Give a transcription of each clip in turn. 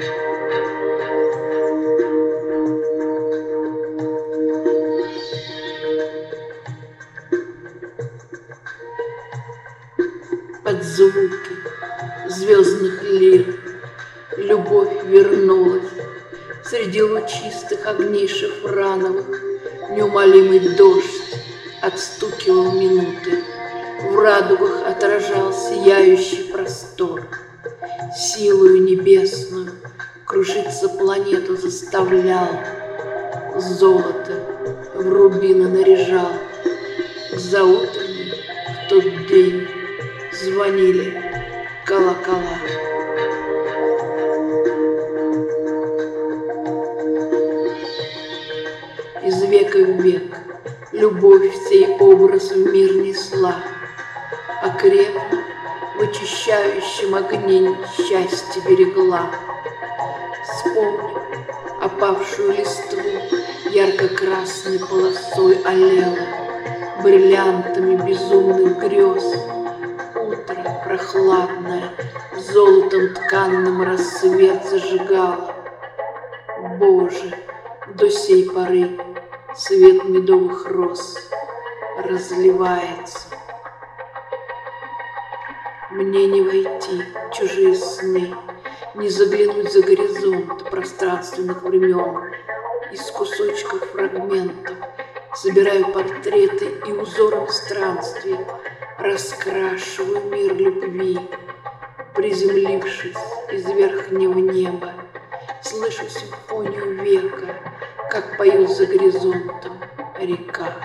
Под звуки звездных лир любовь вернулась. Среди лучистых огней шифрановых неумолимый дождь отстукивал минуты. В радугах отражал сияющий простор. Силою небесную кружиться планету заставлял. Золото в рубины наряжал. За утренней в тот день звонили колокола. Из века в век любовь сей образ в мир несла, окрепнув в очищающем огне счастье берегла. Вспомнив опавшую листву, ярко-красной полосой аллела, бриллиантами безумных грез. Утро прохладное, золотом тканным рассвет зажигало. Боже, до сей поры свет медовых роз разливается. Мне не войти в чужие сны, не заглянуть за горизонт пространственных времен. Из кусочков фрагментов собираю портреты и узором странствий раскрашиваю мир любви. Приземлившись из верхнего неба, слышу симфонию века, как поет за горизонтом река.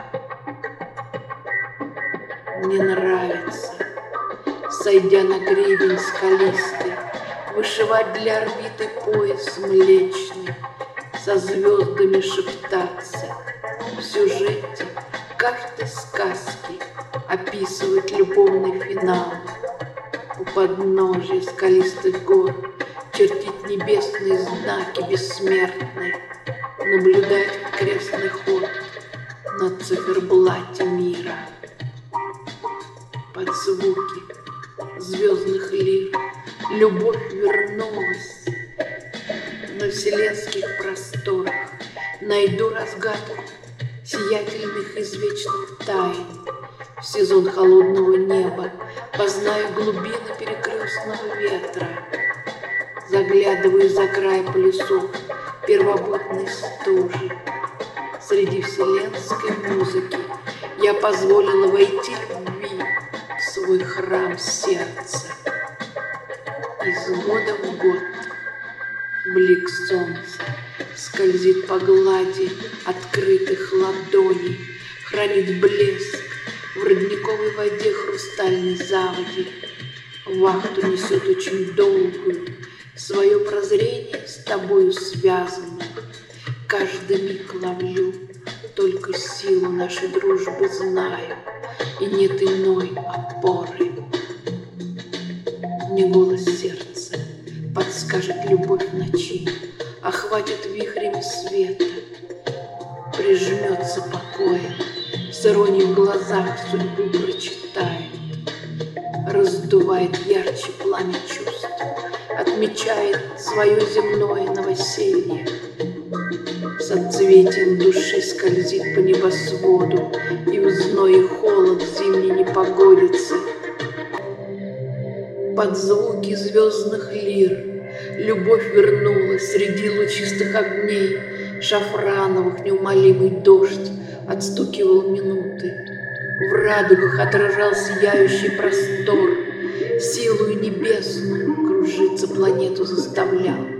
Мне нравится, сойдя на гребень скалистый, вышивать для орбиты пояс млечный, со звездами шептаться, в сюжете каждой сказки описывать любовный финал. У подножия скалистых гор чертить небесные знаки бессмертные, наблюдать крестный ход на циферблате мира. Под звуки звездных лир любовь вернулась. На вселенских просторах найду разгадку сиятельных извечных тайн. В сезон холодного неба познаю глубины перекрестного ветра. Заглядываю за край полюсов первобытной стужи. Среди вселенской музыки я позволила войти любви в свой храм сердца. Из года в год блик солнца скользит по глади открытых ладоней, хранит блеск в родниковой воде хрустальной заводи. Вахту несет очень долгую, свое прозрение с тобою связано. Каждый миг ловлю, только силу нашей дружбы знаю, и нет иной опоры. Мне голос сердца подскажет любовь ночи, охватит вихрями света, прижмется покоем, с иронией в глазах судьбу прочитает, раздувает ярче пламя чувств, отмечает свое земное новоселье. Соцветием души скользит по небосводу, и в зной и холод зимней непогодицы. Под звуки звездных лир любовь вернулась среди лучистых огней шафрановых. Неумолимый дождь отстукивал минуты. В радугах отражал сияющий простор. Силою небесную кружиться планету заставлял.